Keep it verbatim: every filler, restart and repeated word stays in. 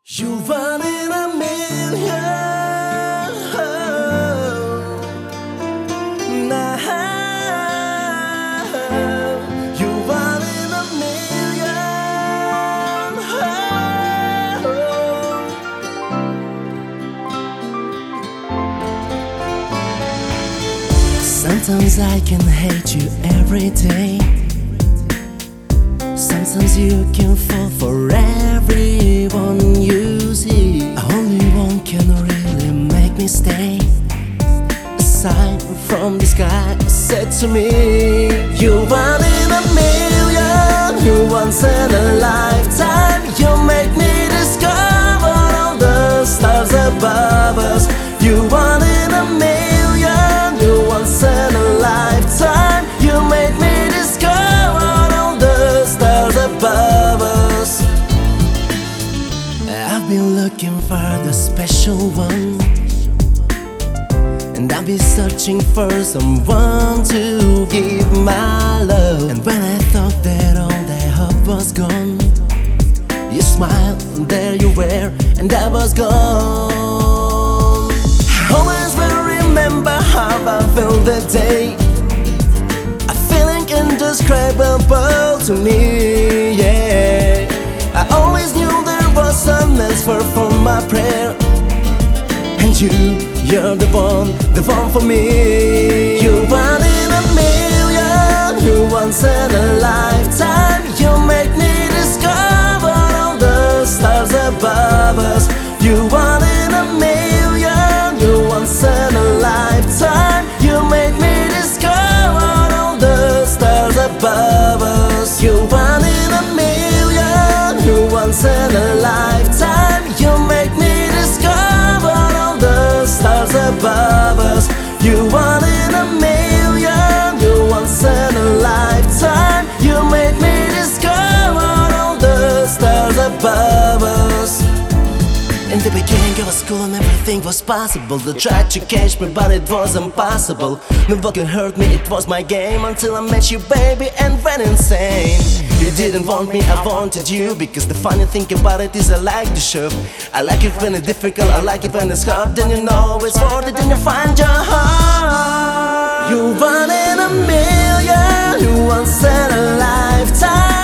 You one in a million. Now you one in a million. Sometimes I can hate you every day. Sometimes you can fall for everyone you see. Only one can really make me stay. A sign from the sky said to me, you one in a million, you once in a lifetime. You make me discover all the stars above us. You one in a million, you once in a lifetime. You make me discover all the stars above us. I've been looking for the special one, and I've been searching for someone to give my love. And when I thought that all that hope was gone, you smiled, and there you were, and I was gone. I always will remember how I felt that day, a feeling indescribable to me, yeah. I always knew there was an answer for my prayer, and you, you're the one, the one for me. You one in a million, you once in a lifetime. You make me discover all the stars above us. You one in a million, you once in a lifetime. You make me discover all the stars above us. You one in a million, you once in a lifetime. You make me discover all the stars above us. You one in a million, you once in a lifetime. You make me discover all the stars above us. In the beginning of school and everything was possible. They tried to catch me but it was impossible. No one could hurt me, it was my game, until I met you, baby, and went insane. You didn't want me, I wanted you, because the funny thing about it is I like the show. I like it when it's difficult, I like it when it's hard. Then you know it's worth it, then you find your heart. You one in a million, you once in a lifetime.